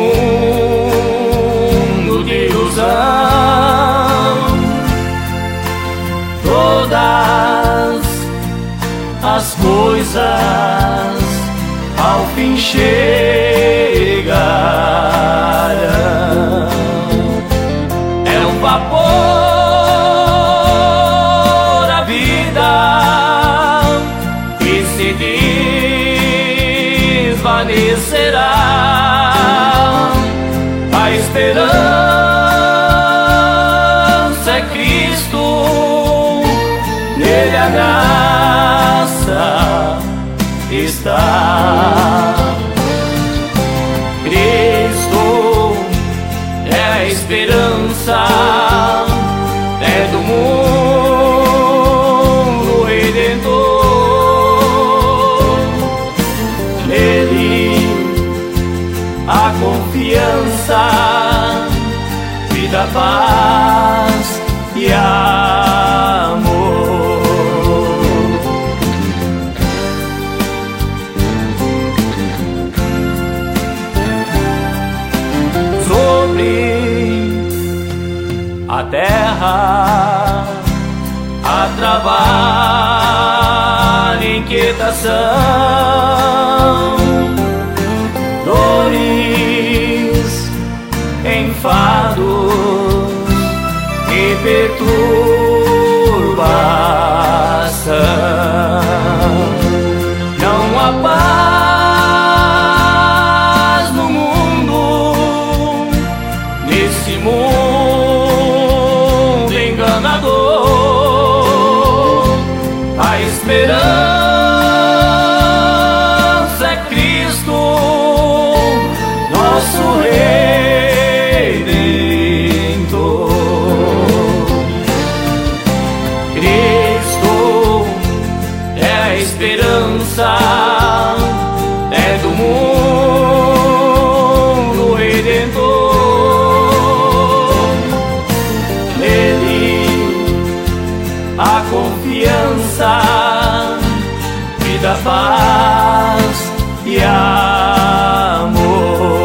mundo de ilusão, todas as coisas ao fim chegarão. É um vapor a vida que se desvanecerá. A esperança é Cristo, nele a graça está. Cristo é a esperança, é do mundo redentor. Nele a confiança, vida, paz e amor. A terra a travar inquietação, dores, enfados e perturbação. Não há paz no mundo, nesse mundo enganador. A esperança é Cristo, nosso Redentor. Cristo é a esperança, é do mundo redentor. Nele a confiança, vida, paz e amor.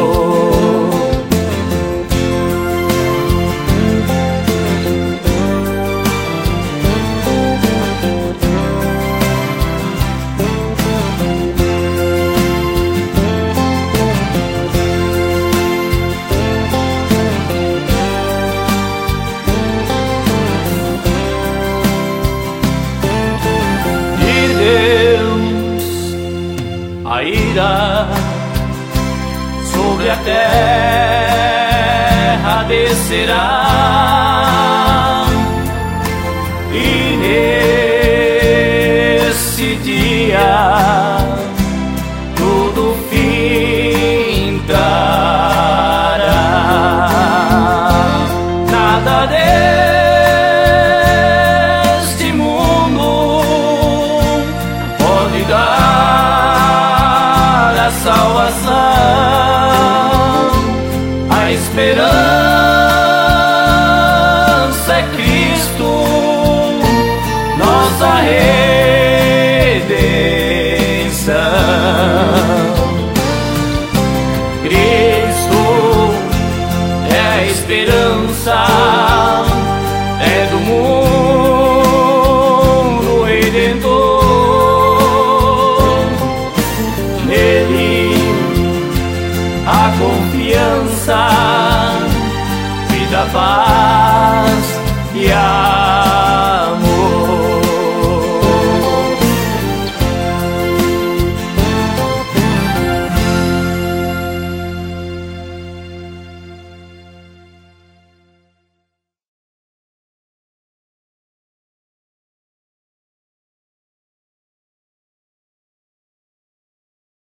A ira sobre a terra descerá, e nesse dia tudo findará. Nada deste mundo pode dar a salvação. A esperança é Cristo, nossa redenção. Cristo é a esperança,